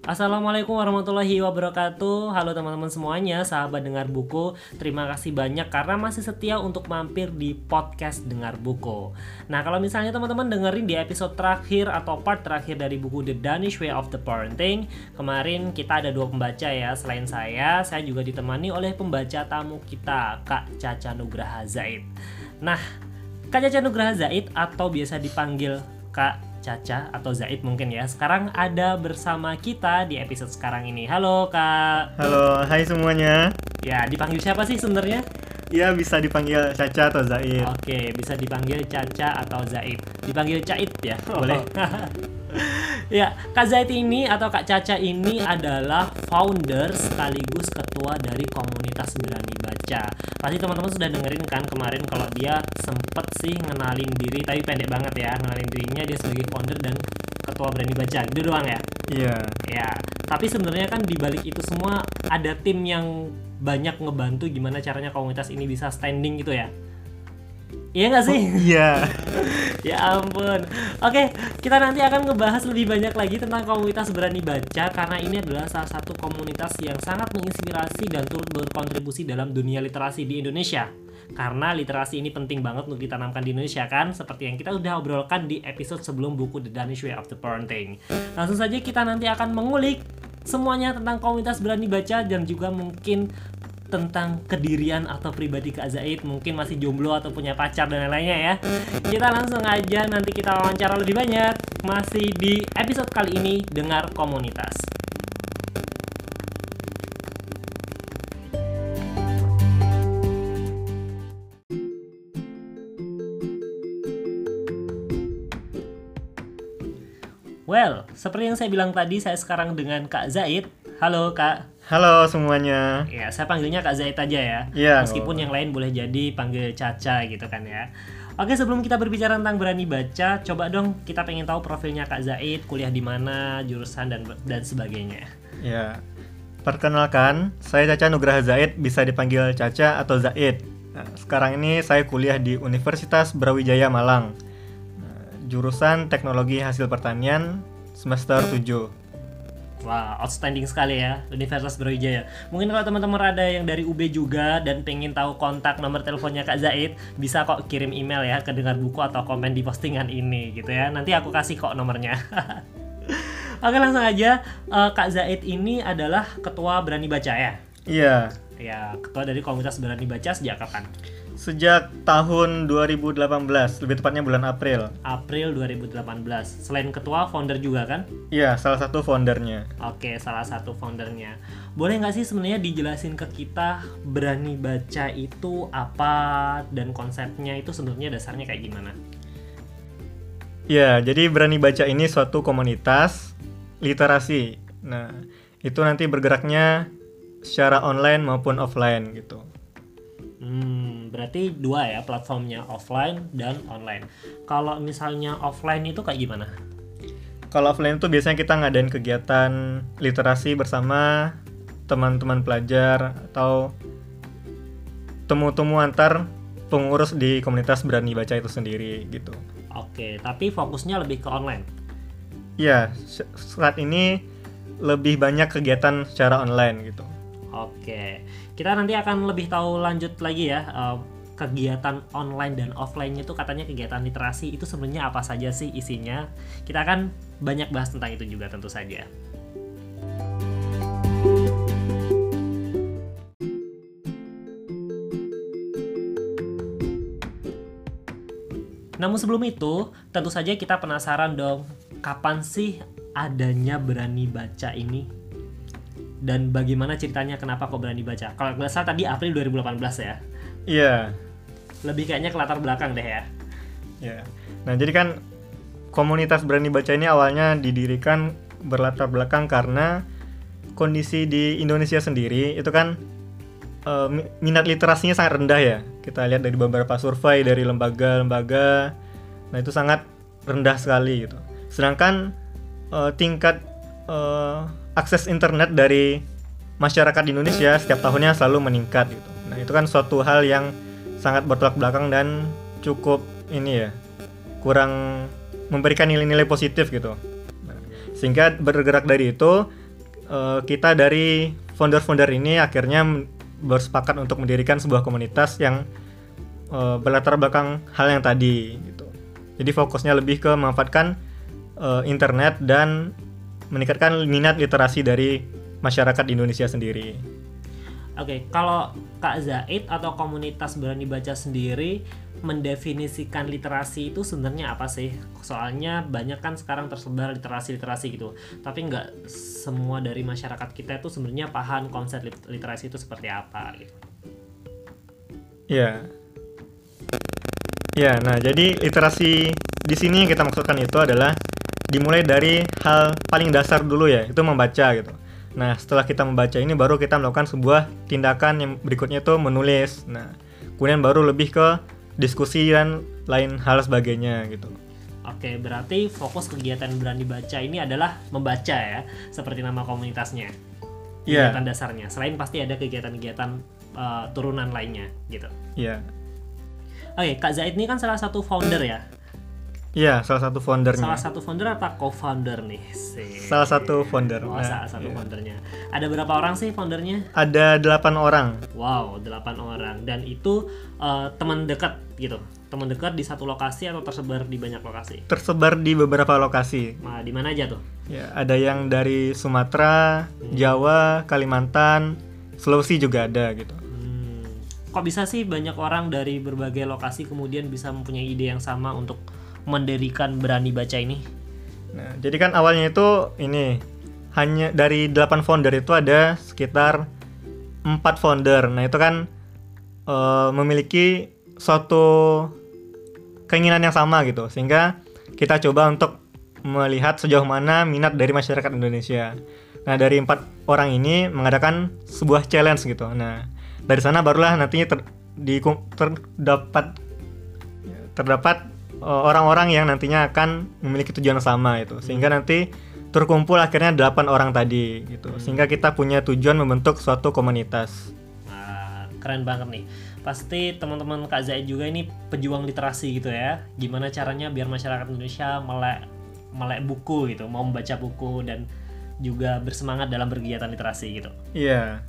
Assalamualaikum warahmatullahi wabarakatuh. Halo teman-teman semuanya, sahabat dengar buku. Terima kasih banyak karena masih setia untuk mampir di podcast dengar buku. Nah, kalau misalnya teman-teman dengerin di episode terakhir atau part terakhir dari buku The Danish Way of the Parenting, kemarin kita ada 2 pembaca ya. Selain saya juga ditemani oleh pembaca tamu kita, Kak Caca Nugraha Zaid. Nah, Kak Caca Nugraha Zaid atau biasa dipanggil Kak Caca atau Zaid mungkin ya, sekarang ada bersama kita di episode sekarang ini. Halo Kak. Halo, hai semuanya. Ya, dipanggil siapa sih sebenarnya? Ya, bisa dipanggil Caca atau Zaid. Oke, bisa dipanggil Caca atau Zaid. Dipanggil Caid ya, boleh. Ya, Kak Zaid ini atau Kak Caca ini adalah founder sekaligus ketua dari komunitas Berani Baca. Pasti teman-teman sudah dengerin kan kemarin kalau dia sempet sih ngenalin diri, tapi pendek banget ya, ngenalin dirinya dia sebagai founder dan ketua Berani Baca. Gitu doang ya? Iya. Ya, tapi sebenarnya kan di balik itu semua ada tim yang banyak ngebantu gimana caranya komunitas ini bisa standing gitu ya. Iya nggak sih? Iya. Ya ampun. Oke, kita nanti akan ngebahas lebih banyak lagi tentang komunitas Berani Baca karena ini adalah salah satu komunitas yang sangat menginspirasi dan turut berkontribusi dalam dunia literasi di Indonesia. Karena literasi ini penting banget untuk ditanamkan di Indonesia kan, seperti yang kita udah obrolkan di episode sebelum buku The Danish Way of the Parenting. Langsung saja kita nanti akan mengulik semuanya tentang komunitas Berani Baca dan juga mungkin tentang kedirian atau pribadi Kak Zaid, mungkin masih jomblo atau punya pacar dan lain-lainnya ya. Kita langsung aja nanti kita wawancara lebih banyak masih di episode kali ini Dengar Komunitas. Well, seperti yang saya bilang tadi, saya sekarang dengan Kak Zaid. Halo Kak. Halo semuanya. Ya, saya panggilnya Kak Zaid aja ya. Iya. Meskipun yang lain boleh jadi panggil Caca gitu kan ya. Oke, sebelum kita berbicara tentang Berani Baca, coba dong kita pengen tahu profilnya Kak Zaid, kuliah di mana, jurusan dan sebagainya. Ya. Perkenalkan, saya Caca Nugraha Zaid, bisa dipanggil Caca atau Zaid. Nah, sekarang ini saya kuliah di Universitas Brawijaya Malang. Jurusan Teknologi Hasil Pertanian semester 7. Wah, outstanding sekali ya, Universitas Brawijaya. Mungkin kalau teman-teman ada yang dari UB juga dan pengen tahu kontak nomor teleponnya Kak Zaid, bisa kok kirim email ya ke Dengar Buku atau komen di postingan ini gitu ya. Nanti aku kasih kok nomornya. Oke, langsung aja. Kak Zaid ini adalah ketua Berani Baca ya? Iya. Ya, ketua dari komunitas Berani Baca sejak kapan? Sejak tahun 2018, lebih tepatnya bulan April. April 2018. Selain ketua, founder juga kan? Iya, salah satu foundernya. Oke, salah satu foundernya. Boleh nggak sih sebenarnya dijelasin ke kita Berani Baca itu apa dan konsepnya itu sebenarnya dasarnya kayak gimana? Ya, jadi Berani Baca ini suatu komunitas literasi. Nah, itu nanti bergeraknya secara online maupun offline gitu. Berarti 2 ya platformnya, offline dan online. Kalau misalnya offline itu kayak gimana? Kalau offline itu biasanya kita ngadain kegiatan literasi bersama teman-teman pelajar atau temu-temu antar pengurus di komunitas Berani Baca itu sendiri gitu. Oke, tapi fokusnya lebih ke online. Ya, saat ini lebih banyak kegiatan secara online gitu. Oke, kita nanti akan lebih tahu lanjut lagi ya, kegiatan online dan offline itu katanya kegiatan literasi itu sebenarnya apa saja sih isinya. Kita akan banyak bahas tentang itu juga tentu saja. Namun sebelum itu, tentu saja kita penasaran dong, kapan sih adanya Berani Baca ini? Dan bagaimana ceritanya kenapa kok Berani Baca? Kalau nggak salah tadi April 2018 ya? Iya. Lebih kayaknya ke latar belakang deh ya? Ya. Nah, jadi kan komunitas Berani Baca ini awalnya didirikan berlatar belakang karena kondisi di Indonesia sendiri itu kan minat literasinya sangat rendah ya. Kita lihat dari beberapa survei dari lembaga-lembaga, nah itu sangat rendah sekali gitu. Sedangkan tingkat akses internet dari masyarakat di Indonesia setiap tahunnya selalu meningkat gitu. Nah, itu kan suatu hal yang sangat bertolak belakang dan cukup kurang memberikan nilai-nilai positif gitu. Nah, sehingga bergerak dari itu, kita dari founder-founder ini akhirnya bersepakat untuk mendirikan sebuah komunitas yang berlatar belakang hal yang tadi gitu. Jadi fokusnya lebih ke memanfaatkan internet dan meningkatkan minat literasi dari masyarakat Indonesia sendiri. Oke, kalau Kak Zaid atau komunitas Berani Baca sendiri mendefinisikan literasi itu sebenarnya apa sih? Soalnya banyak kan sekarang tersebar literasi gitu, tapi nggak semua dari masyarakat kita itu sebenarnya paham konsep literasi itu seperti apa gitu. Ya, nah jadi literasi di sini yang kita maksudkan itu adalah dimulai dari hal paling dasar dulu ya, itu membaca gitu. Nah, setelah kita membaca ini baru kita melakukan sebuah tindakan yang berikutnya itu menulis. Nah, kemudian baru lebih ke diskusi dan lain hal sebagainya gitu. Oke, berarti fokus kegiatan Berani Baca ini adalah membaca ya, seperti nama komunitasnya. Kegiatan dasarnya. Selain pasti ada kegiatan-kegiatan turunan lainnya gitu. Iya. Oke, Kak Zaid ini kan salah satu founder ya. Iya, salah satu foundernya. Salah satu founder atau co-founder nih? Salah satu founder. Salah satu foundernya. Ada berapa orang sih foundernya? Ada 8 orang. Wow, 8 orang. Dan itu teman dekat gitu? Teman dekat di satu lokasi atau tersebar di banyak lokasi? Tersebar di beberapa lokasi. Nah, di mana aja tuh? Ya, ada yang dari Sumatera, Jawa, Kalimantan, Sulawesi juga ada gitu. Kok bisa sih banyak orang dari berbagai lokasi kemudian bisa mempunyai ide yang sama untuk mendirikan Berani Baca ini? Nah, jadi kan awalnya itu ini hanya dari 8 founder itu ada sekitar 4 founder. Nah, itu kan memiliki suatu keinginan yang sama gitu. Sehingga kita coba untuk melihat sejauh mana minat dari masyarakat Indonesia. Nah, dari 4 orang ini mengadakan sebuah challenge gitu. Nah, dari sana barulah nantinya terdapat orang-orang yang nantinya akan memiliki tujuan sama itu, sehingga nanti terkumpul akhirnya 8 orang tadi gitu, sehingga kita punya tujuan membentuk suatu komunitas. Keren banget nih. Pasti teman-teman Kak Zaid juga ini pejuang literasi gitu ya. Gimana caranya biar masyarakat Indonesia melek buku gitu, mau membaca buku dan juga bersemangat dalam berkegiatan literasi gitu. Iya.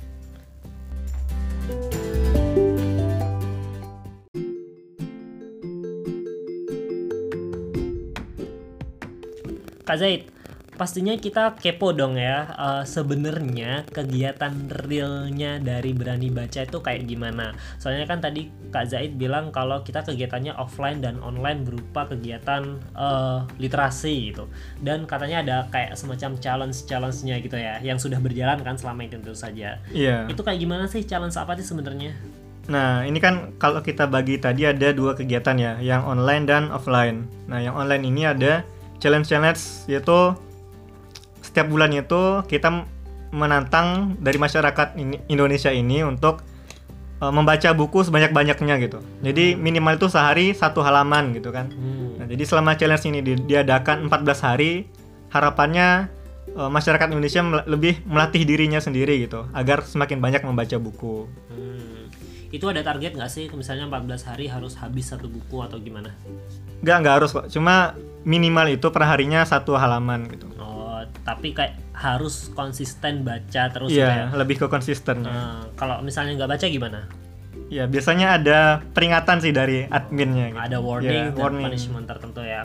Kak Zaid, pastinya kita kepo dong ya, sebenarnya kegiatan realnya dari Berani Baca itu kayak gimana? Soalnya kan tadi Kak Zaid bilang kalau kita kegiatannya offline dan online berupa kegiatan literasi gitu. Dan katanya ada kayak semacam challenge-nya gitu ya, yang sudah berjalan kan selama itu tentu saja. Iya. Itu kayak gimana sih, challenge apa sih sebenarnya? Nah, ini kan kalau kita bagi tadi ada 2 kegiatan ya, yang online dan offline. Nah, yang online ini ada challenge yaitu setiap bulan itu kita menantang dari masyarakat Indonesia ini untuk membaca buku sebanyak-banyaknya gitu. Jadi minimal itu sehari 1 halaman gitu kan. Nah, jadi selama challenge ini diadakan 14 hari, harapannya masyarakat Indonesia lebih melatih dirinya sendiri gitu agar semakin banyak membaca buku. Itu ada target nggak sih? Misalnya 14 hari harus habis 1 buku atau gimana? Nggak harus kok. Cuma minimal itu per harinya 1 halaman gitu. Oh, tapi kayak harus konsisten baca terus ya? ya? Lebih ke konsisten. Kalau misalnya nggak baca gimana? Ya, biasanya ada peringatan sih dari adminnya gitu. Ada warning dan punishment tertentu ya.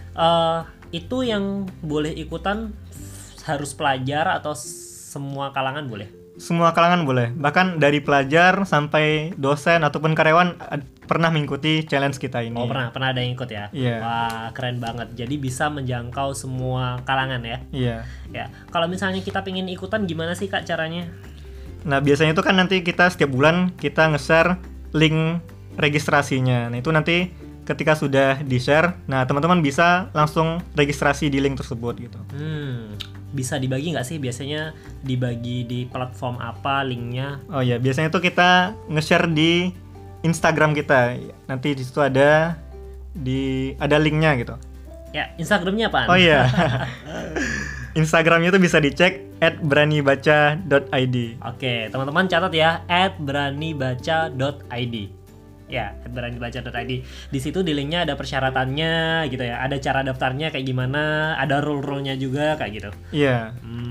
Itu yang boleh ikutan harus pelajar atau semua kalangan boleh? Semua kalangan boleh, bahkan dari pelajar sampai dosen ataupun karyawan pernah mengikuti challenge kita ini. Oh, pernah ada yang ikut ya? Iya. Wah, keren banget. Jadi bisa menjangkau semua kalangan ya? Iya. Ya, kalau misalnya kita pengen ikutan gimana sih Kak caranya? Nah, biasanya itu kan nanti kita setiap bulan kita nge-share link registrasinya. Nah, itu nanti ketika sudah di-share, nah teman-teman bisa langsung registrasi di link tersebut gitu. Bisa dibagi nggak sih, biasanya dibagi di platform apa linknya? Oh ya, biasanya itu kita nge-share di Instagram kita. Nanti di situ ada linknya gitu. Ya, Instagramnya apaan? Oh iya. Instagramnya itu bisa dicek @beranibaca.id. Oke, teman-teman catat ya, @beranibaca.id. Ya, @beranibaca.id. Di situ di linknya ada persyaratannya gitu ya. Ada cara daftarnya kayak gimana, ada rule-nya juga kayak gitu. Iya.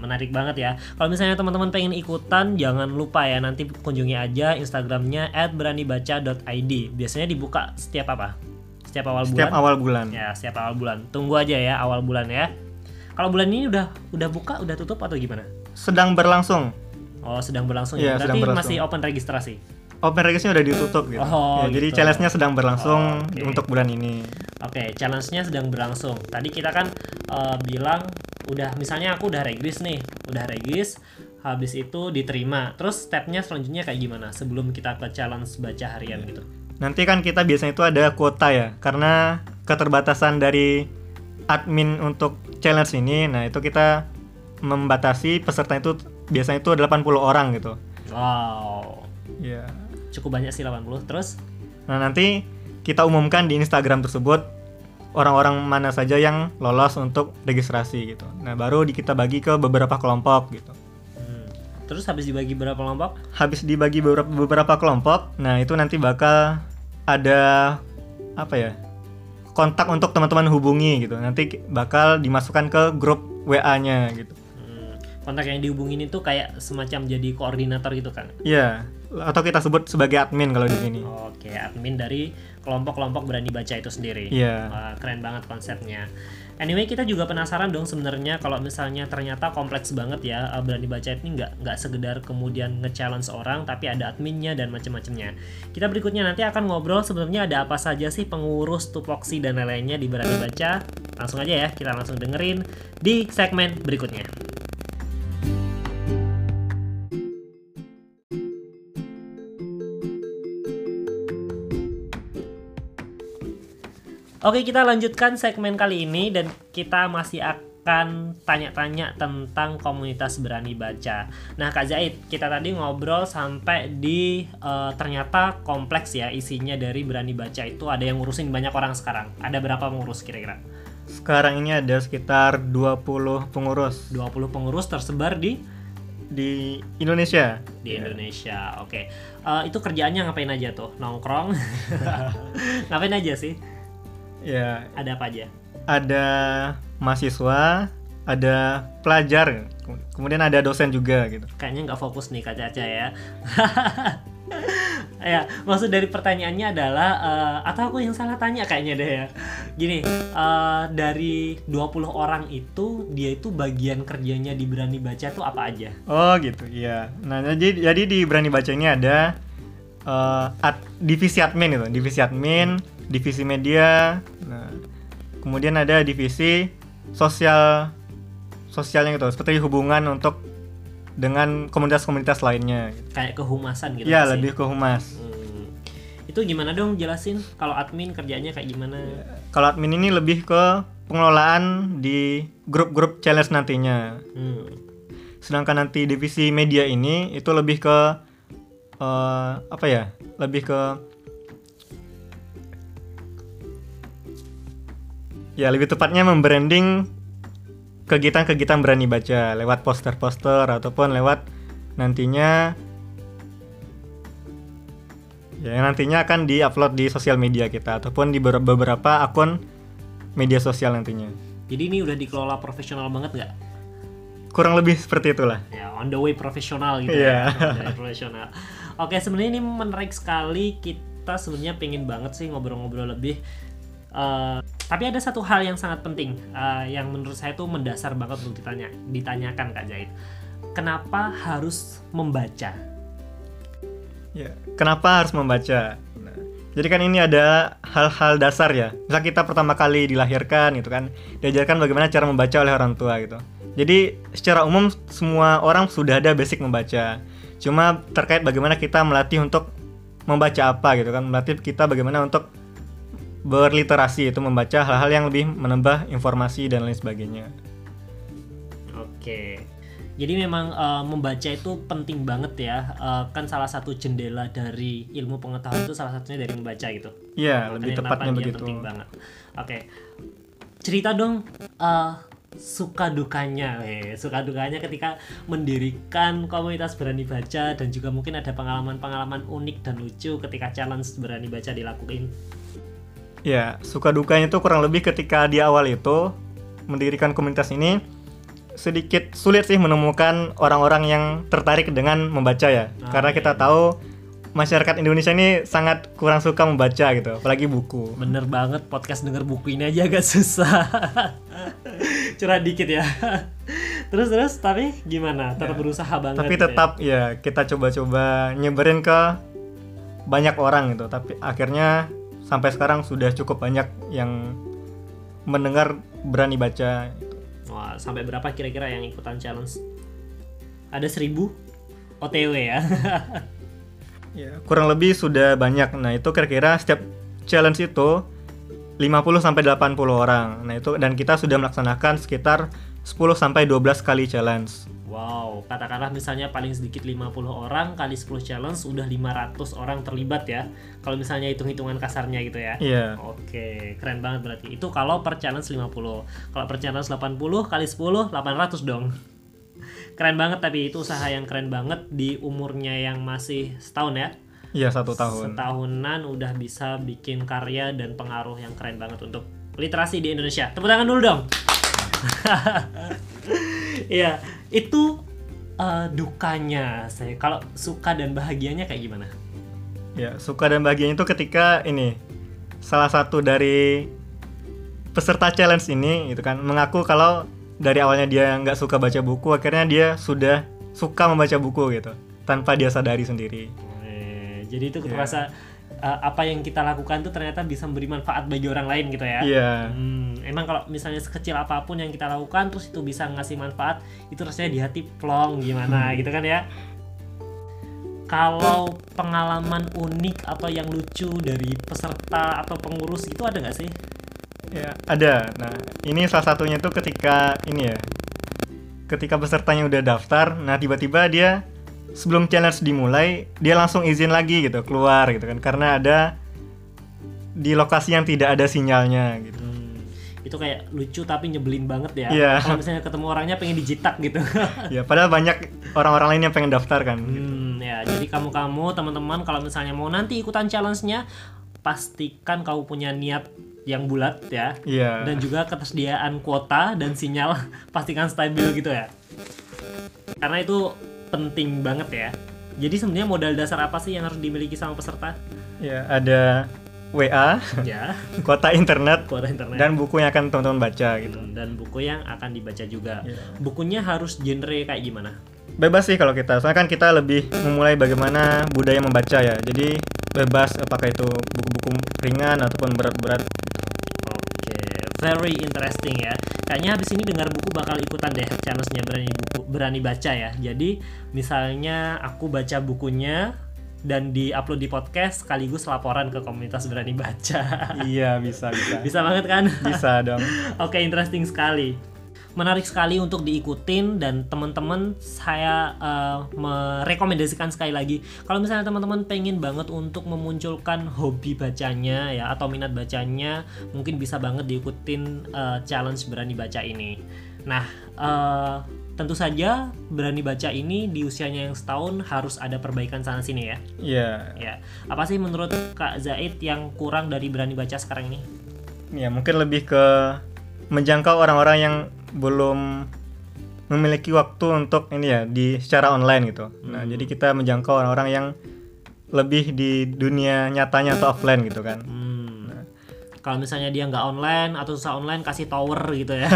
menarik banget ya. Kalau misalnya teman-teman pengen ikutan, jangan lupa ya nanti kunjungi aja Instagramnya @beranibaca.id. Biasanya dibuka setiap apa? Setiap awal bulan. Setiap awal bulan. Ya, setiap awal bulan. Tunggu aja ya awal bulan ya. Kalau bulan ini udah buka, udah tutup atau gimana? Sedang berlangsung. Oh, sedang berlangsung Iya, ya. Berarti sedang berlangsung. masih open registrasi. Open registrasinya udah ditutup gitu. Oh, Ya, jadi gitu. challenge-nya sedang berlangsung Oke. untuk bulan ini. Oke, challenge-nya sedang berlangsung. Tadi kita kan bilang udah, misalnya aku udah regis nih, habis itu diterima. Terus stepnya selanjutnya kayak gimana sebelum kita ke challenge baca harian gitu? Nanti kan kita biasanya itu ada kuota ya, karena keterbatasan dari admin untuk challenge ini. Nah, itu kita membatasi peserta itu biasanya itu 80 orang gitu. Wow, Ya. cukup banyak sih 80. Terus? Nah, nanti kita umumkan di Instagram tersebut orang-orang mana saja yang lolos untuk registrasi gitu. Nah, baru kita bagi ke beberapa kelompok gitu. Terus habis dibagi berapa kelompok? Habis dibagi beberapa kelompok, nah itu nanti bakal ada apa ya? Kontak untuk teman-teman hubungi gitu. Nanti bakal dimasukkan ke grup WA-nya gitu. Kontak yang dihubungin itu kayak semacam jadi koordinator gitu kan? Iya, atau kita sebut sebagai admin kalau di sini. Oke, admin dari kelompok-kelompok berani baca itu sendiri. Iya. Wah, keren banget konsepnya. Anyway, kita juga penasaran dong sebenarnya kalau misalnya ternyata kompleks banget ya, berani baca ini nggak sekedar kemudian nge-challenge orang, tapi ada adminnya dan macam-macamnya. Kita berikutnya nanti akan ngobrol sebenarnya ada apa saja sih pengurus, tupoksi dan lain-lainnya di berani baca. Langsung aja ya, kita langsung dengerin di segmen berikutnya. Oke, kita lanjutkan segmen kali ini dan kita masih akan tanya-tanya tentang komunitas berani baca. Nah, Kak Zaid, kita tadi ngobrol sampai di ternyata kompleks ya isinya dari berani baca itu ada yang ngurusin banyak orang sekarang. Ada berapa pengurus kira-kira? Sekarang ini ada sekitar 20 pengurus 20 pengurus tersebar di Indonesia. Indonesia. Oke. Itu kerjaannya ngapain aja tuh? Nongkrong? Ngapain aja sih? Ya, Ada apa aja? ada mahasiswa, ada pelajar, kemudian ada dosen juga gitu. Kayaknya nggak fokus nih Kak Caca ya. Ya, maksud dari pertanyaannya adalah atau aku yang salah tanya kayaknya deh ya. Gini, dari 20 orang itu dia itu bagian kerjanya di berani baca tuh apa aja? Oh gitu, iya. Nah, jadi di berani baca ini ada divisi admin itu, divisi media, nah, kemudian ada divisi sosialnya gitu, seperti hubungan untuk dengan komunitas-komunitas lainnya. Kayak kehumasan gitu Iya, nggak sih? lebih ke humas. Itu gimana dong jelasin kalau admin kerjanya kayak gimana? Kalau admin ini lebih ke pengelolaan di grup-grup challenge nantinya. Sedangkan nanti divisi media ini itu lebih ke apa ya? Lebih ke ya lebih tepatnya membranding kegiatan-kegiatan berani baca lewat poster-poster ataupun lewat nantinya akan diupload di sosial media kita ataupun di beberapa akun media sosial nantinya. Jadi ini udah dikelola profesional banget nggak? Kurang lebih seperti itulah. Ya, on the way profesional gitu Iya. ya. On the way profesional. Oke, sebenarnya ini menarik sekali. Kita sebenarnya pengen banget sih ngobrol-ngobrol lebih. Tapi ada satu hal yang sangat penting yang menurut saya tuh mendasar banget untuk ditanyakan Kak Zaid. Kenapa harus membaca? Ya, kenapa harus membaca? Nah, jadi kan ini ada hal-hal dasar ya. Misal kita pertama kali dilahirkan gitu kan, diajarkan bagaimana cara membaca oleh orang tua gitu. Jadi secara umum semua orang sudah ada basic membaca. Cuma terkait bagaimana kita melatih untuk membaca apa gitu kan, melatih kita bagaimana untuk berliterasi, itu membaca hal-hal yang lebih menambah informasi dan lain sebagainya. Oke. Jadi memang membaca itu penting banget ya. Kan salah satu jendela dari ilmu pengetahuan itu salah satunya dari membaca gitu. Iya, Makanya lebih kenapa tepatnya dia begitu. penting banget. Oke. Cerita dong suka dukanya ketika mendirikan komunitas berani baca dan juga mungkin ada pengalaman-pengalaman unik dan lucu ketika challenge berani baca dilakuin. Ya, suka dukanya itu kurang lebih ketika di awal itu mendirikan komunitas ini, sedikit sulit sih menemukan orang-orang yang tertarik dengan membaca ya. Karena kita tahu masyarakat Indonesia ini sangat kurang suka membaca gitu, apalagi buku. Bener banget, podcast denger buku ini aja agak susah. Curhat dikit ya. Terus tapi gimana? Tetap berusaha banget. Tapi gitu tetap ya kita coba-coba nyebarin ke banyak orang gitu. Tapi akhirnya sampai sekarang sudah cukup banyak yang mendengar berani baca. Wah, sampai berapa kira-kira yang ikutan challenge? Ada 1000 OTW ya. Ya, kurang lebih sudah banyak. Nah, itu kira-kira setiap challenge itu 50 sampai 80 orang. Nah, itu dan kita sudah melaksanakan sekitar 10 sampai 12 kali challenge. Wow, katakanlah misalnya paling sedikit 50 orang kali 10 challenge udah 500 orang terlibat ya. Kalau misalnya hitung-hitungan kasarnya gitu ya. Iya. Oke, keren banget berarti. Itu kalau per challenge 50. Kalau per challenge 80 kali 10 800 dong. Keren banget, tapi itu usaha yang keren banget di umurnya yang masih setahun ya. Iya, 1 tahun. Setahunan udah bisa bikin karya dan pengaruh yang keren banget untuk literasi di Indonesia. Tepuk tangan dulu dong. Iya, itu dukanya saya. Kalau suka dan bahagianya kayak gimana? Ya, suka dan bahagianya itu ketika ini salah satu dari peserta challenge ini gitu kan mengaku kalau dari awalnya dia nggak suka baca buku, akhirnya dia sudah suka membaca buku gitu tanpa dia sadari sendiri. Jadi itu terasa apa yang kita lakukan tuh ternyata bisa memberi manfaat bagi orang lain gitu ya. Iya. Emang kalau misalnya sekecil apapun yang kita lakukan terus itu bisa ngasih manfaat, itu rasanya di hati plong gimana gitu kan ya. Kalau pengalaman unik atau yang lucu dari peserta atau pengurus itu ada nggak sih? Ya, ada. Nah, ini salah satunya tuh ketika ini ya. Ketika pesertanya udah daftar, nah tiba-tiba dia sebelum challenge dimulai, dia langsung izin lagi gitu, keluar gitu kan. Karena ada di lokasi yang tidak ada sinyalnya gitu. Itu kayak lucu tapi nyebelin banget ya. Iya. Kalau misalnya ketemu orangnya pengen dijitak gitu. Ya, padahal banyak orang-orang lain yang pengen daftar kan. Ya, jadi kamu teman-teman kalau misalnya mau nanti ikutan challenge-nya, pastikan kamu punya niat yang bulat ya. Iya. Dan juga ketersediaan kuota dan sinyal pastikan stabil gitu ya. Karena itu penting banget ya. Jadi sebenarnya modal dasar apa sih yang harus dimiliki sama peserta? Ya, ada WA, Ya, kuota internet, kuota internet. dan buku yang akan teman-teman baca gitu. Dan buku yang akan dibaca juga. Iya. Bukunya harus genre kayak gimana? Bebas sih kalau kita, soalnya kan kita lebih memulai bagaimana budaya membaca ya. Jadi bebas apakah itu buku-buku ringan ataupun berat-berat. Oke, very interesting ya. Kayaknya habis ini dengar buku bakal ikutan deh challenge-nya berani baca ya. Jadi misalnya aku baca bukunya dan di-upload di podcast sekaligus laporan ke komunitas berani baca. Iya, bisa. Bisa banget kan? Bisa dong. Oke, interesting sekali. Menarik sekali untuk diikutin, dan teman-teman saya merekomendasikan sekali lagi kalau misalnya teman-teman pengen banget untuk memunculkan hobi bacanya ya atau minat bacanya, mungkin bisa banget diikutin challenge berani baca ini. Nah, tentu saja berani baca ini di usianya yang setahun harus ada perbaikan sana sini ya. Iya. Ya, apa sih menurut Kak Zaid yang kurang dari berani baca sekarang ini? Ya, mungkin lebih ke menjangkau orang-orang yang belum memiliki waktu untuk ini ya di secara online gitu. Nah, jadi kita menjangkau orang-orang yang lebih di dunia nyatanya atau offline gitu kan. Nah. Kalau misalnya dia nggak online atau susah online, kasih tower gitu ya.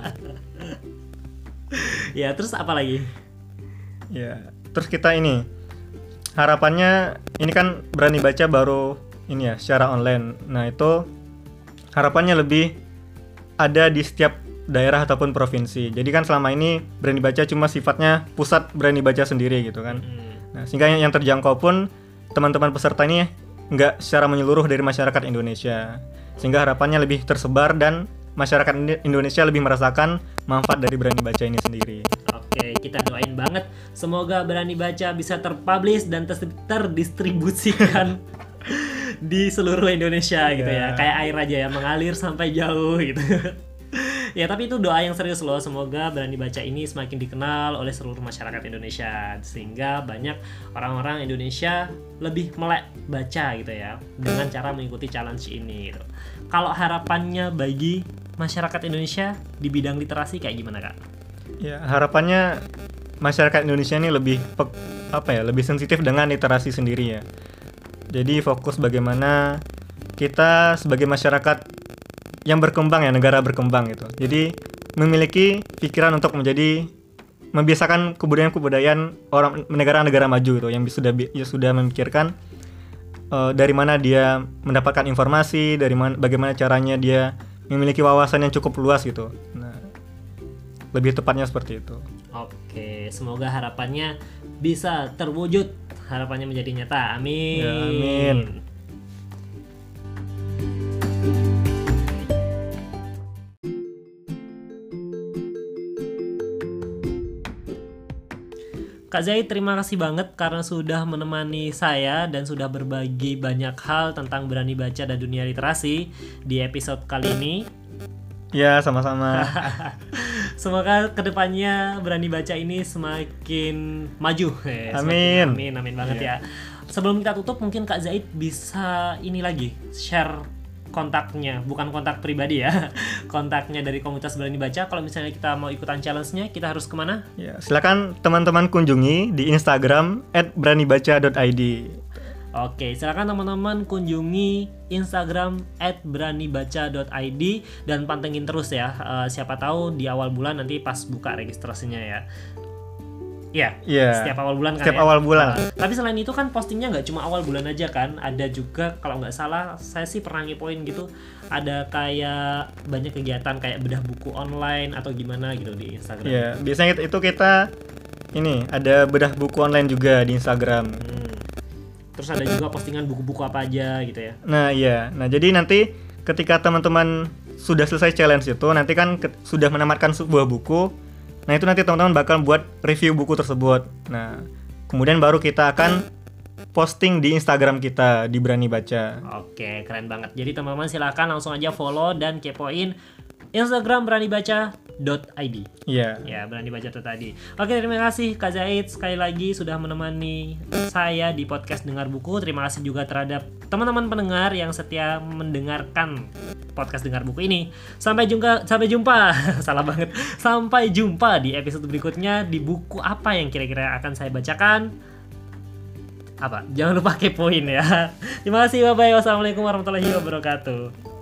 Ya, terus apa lagi? Ya, terus kita ini harapannya ini kan berani baca baru ini ya secara online. Nah, itu harapannya lebih ada di setiap daerah ataupun provinsi. Jadi kan selama ini berani baca cuma sifatnya pusat berani baca sendiri gitu kan. Nah, sehingga yang terjangkau pun teman-teman peserta ini nggak secara menyeluruh dari masyarakat Indonesia. Sehingga harapannya lebih tersebar dan masyarakat Indonesia lebih merasakan manfaat dari berani baca ini sendiri. Oke, kita doain banget semoga berani baca bisa terpublish dan terdistribusikan di seluruh Indonesia gitu ya. Kayak air aja ya, mengalir sampai jauh gitu. Ya, tapi itu doa yang serius loh. Semoga berani baca ini semakin dikenal oleh seluruh masyarakat Indonesia, sehingga banyak orang-orang Indonesia lebih melek baca gitu ya, dengan cara mengikuti challenge ini gitu. Kalau harapannya bagi masyarakat Indonesia di bidang literasi kayak gimana, Kak? Ya, harapannya masyarakat Indonesia ini lebih lebih sensitif dengan literasi sendiri ya. Jadi fokus bagaimana kita sebagai masyarakat yang berkembang ya, negara berkembang gitu. Jadi memiliki pikiran untuk membiasakan kebudayaan orang negara-negara maju gitu, yang sudah memikirkan dari mana dia mendapatkan informasi, bagaimana caranya dia memiliki wawasan yang cukup luas gitu. Nah, lebih tepatnya seperti itu. Oke, semoga harapannya bisa terwujud, harapannya menjadi nyata. Amin. Ya, amin. Kak Zaid, terima kasih banget karena sudah menemani saya dan sudah berbagi banyak hal tentang berani baca dan dunia literasi di episode kali ini. Ya, sama-sama. Semoga kedepannya berani baca ini semakin maju. Amin. Amin banget ya. Sebelum kita tutup, mungkin Kak Zaid bisa ini lagi share kontaknya, bukan kontak pribadi ya, kontaknya dari komunitas berani baca. Kalau misalnya kita mau ikutan challenge-nya, kita harus kemana? Ya, silakan teman-teman kunjungi di Instagram @beranibaca.id. Oke, silakan teman-teman kunjungi Instagram @beranibaca.id dan pantengin terus ya. Siapa tahu di awal bulan nanti pas buka registrasinya ya. Iya, setiap awal bulan kan. Setiap awal bulan. Tapi selain itu kan postingnya nggak cuma awal bulan aja kan, ada juga kalau nggak salah saya sih pernah ngepoin gitu, ada kayak banyak kegiatan kayak bedah buku online atau gimana gitu di Instagram. Iya, biasanya itu kita ada bedah buku online juga di Instagram. Terus ada juga postingan buku-buku apa aja gitu ya. Nah iya, jadi nanti ketika teman-teman sudah selesai challenge itu, nanti kan sudah menamatkan sebuah buku, nah itu nanti teman-teman bakal buat review buku tersebut. Nah kemudian baru kita akan posting di Instagram kita di Berani Baca. Oke, keren banget. Jadi teman-teman silakan langsung aja follow dan kepoin Instagram beranibaca.id. Iya. Ya, beranibaca.id. Oke, terima kasih Kak Zaid sekali lagi sudah menemani saya di podcast Dengar Buku. Terima kasih juga terhadap teman-teman pendengar yang setia mendengarkan podcast Dengar Buku ini. Sampai jumpa. Salah banget. Sampai jumpa di episode berikutnya di buku apa yang kira-kira akan saya bacakan. Jangan lupa kepoin ya. Terima kasih, bye-bye. Wassalamualaikum warahmatullahi wabarakatuh.